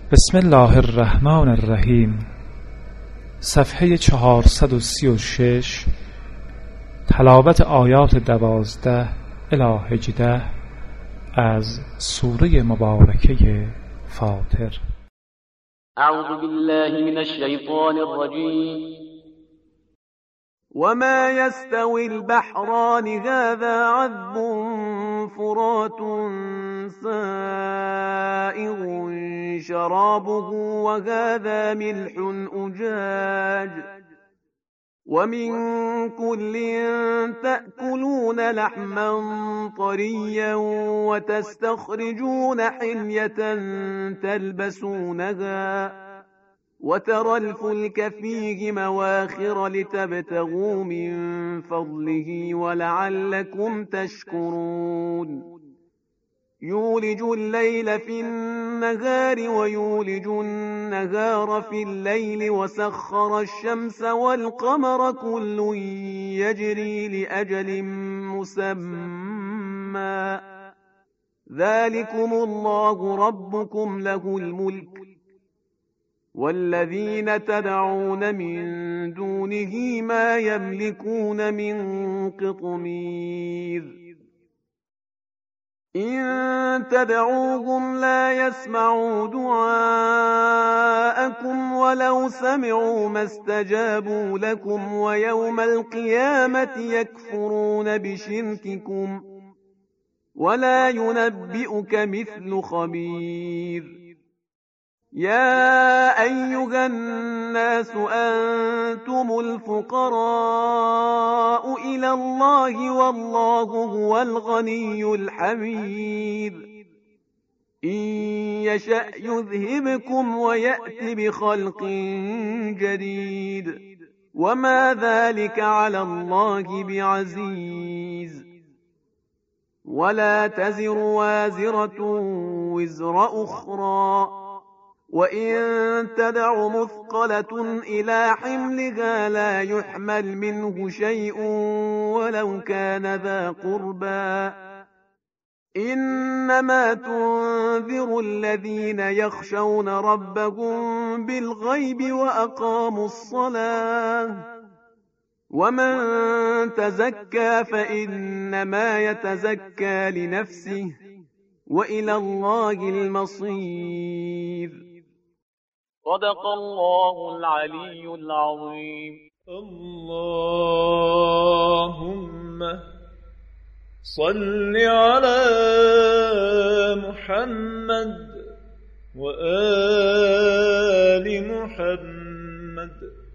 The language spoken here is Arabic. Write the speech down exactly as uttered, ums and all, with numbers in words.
بسم الله الرحمن الرحیم. صفحه چهارصد و سی و شش. تلاوت آیات دوازده الی هجده از سوره مبارکه فاطر. اعوذ بالله من الشیطان الرجیم. وما يستوي البحران هذا عذب فرات سائغ شرابه وهذا ملح أجاج ومن كل تأكلون لحما طريا وتستخرجون حلية تلبسونها وترى الفلك فيه مواخر لتبتغوا من فضله ولعلكم تشكرون يولج الليل في النهار ويولج النهار في الليل وسخر الشمس والقمر كل يجري لأجل مسمى ذلكم الله ربكم له الملك والذين تدعون من دونه ما يملكون من قطمير إن تدعوهم لا يسمعوا دعاءكم ولو سمعوا ما استجابوا لكم ويوم القيامة يكفرون بشرككم ولا ينبئك مثل خبير يا أيها الناس أنتم الفقراء إلى الله والله هو الغني الحميد إن يشأ يذهبكم ويأت بخلق جديد وما ذلك على الله بعزيز ولا تزر وازرة وزر أخرى وإن تدع مثقلة إلى حملها لا يحمل منه شيء ولو كان ذا قربى إنما تنذر الذين يخشون ربهم بالغيب وأقاموا الصلاة ومن تزكى فإنما يتزكى لنفسه وإلى الله المصير. صدق الله العلي العظيم. اللهم صل على محمد وآل محمد.